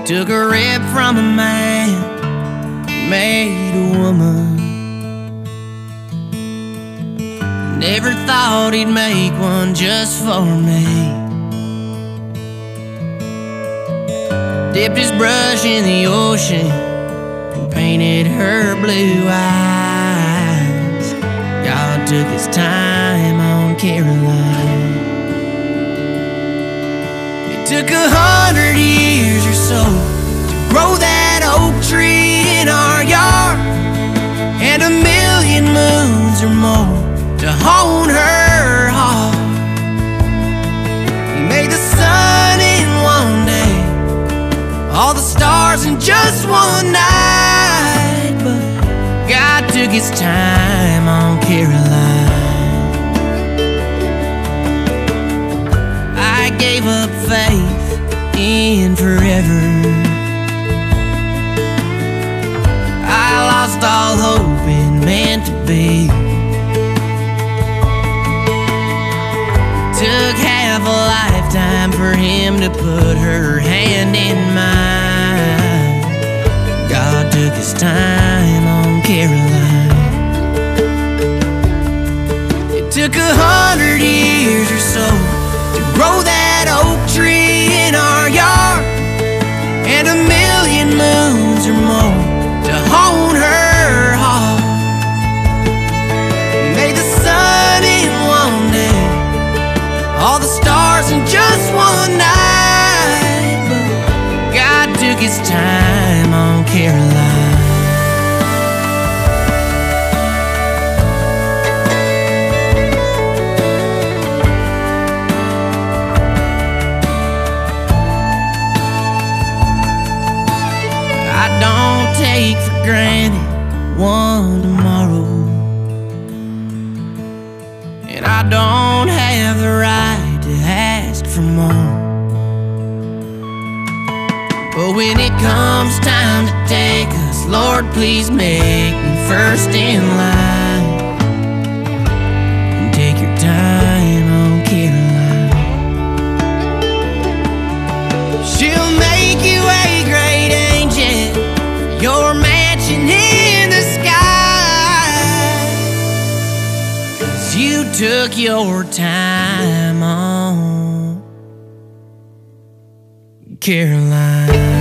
Took a rib from a man, made a woman. Never thought he'd make one just for me. Dipped his brush in the ocean and painted her blue eyes. God took his time on Caroline. It took 100 years or so to grow that oak tree in our yard, and 1,000,000 moons or more to hone her heart. He made the sun in one day, all the stars in just one night, but God took his time on Caroline. I gave up faith in forever. I lost all hope in meant to be. Took half a lifetime for him to put her hand in mine. God took his time on Caroline. It took 100 years or so to grow that oak tree in our yard, and 1,000,000 moons or more to hone her heart. He made the sun in one day, all the stars in just one night, but God took his time on Caroline. I don't take for granted one tomorrow, and I don't have the right to ask for more. But when it comes time to take us, Lord, please make me first in line. And take your time on Caroline. She'll make you a great angel, your mansion in the sky, 'cause you took your time on Caroline.